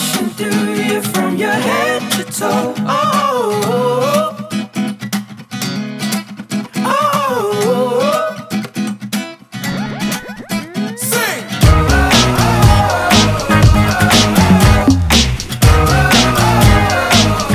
rushing through you from your head to toe. Oh,